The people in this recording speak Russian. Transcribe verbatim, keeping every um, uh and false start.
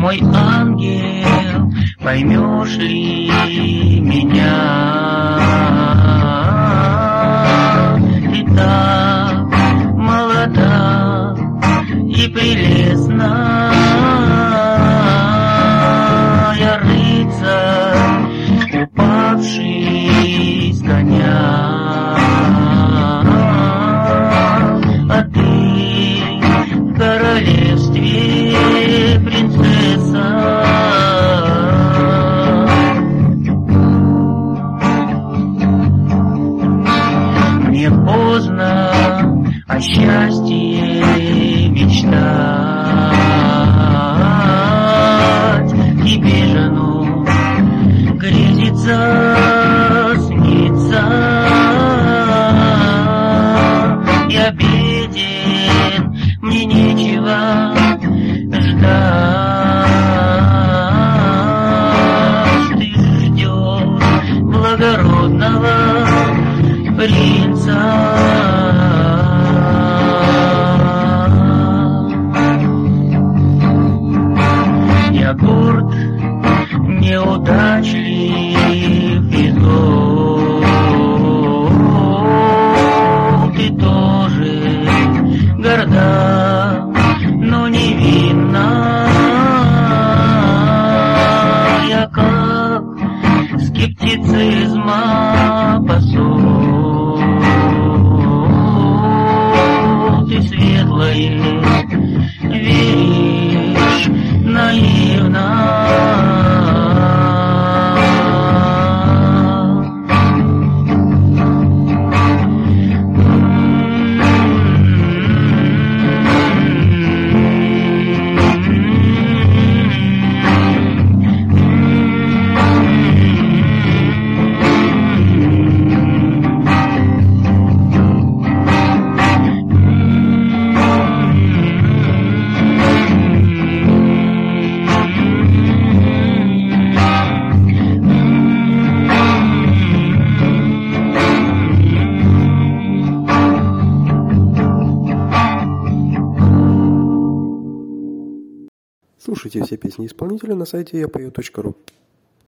мой ангел, поймешь ли меня? Ты так молода и прелестна, я рыцарь, упавший с коня, а ты в королевстве принцесса. Мне поздно о счастье мечтать, тебе же, ну, грезится, снится, я беден, мне нечего ждать. Ты ждешь благородного принца. Я горд, неудачлив и зол, ты тоже горда, но невинна. Я как скептицизма посол, ты светлое веришь наивно. Слушайте все песни исполнителя на сайте я пою точка ру.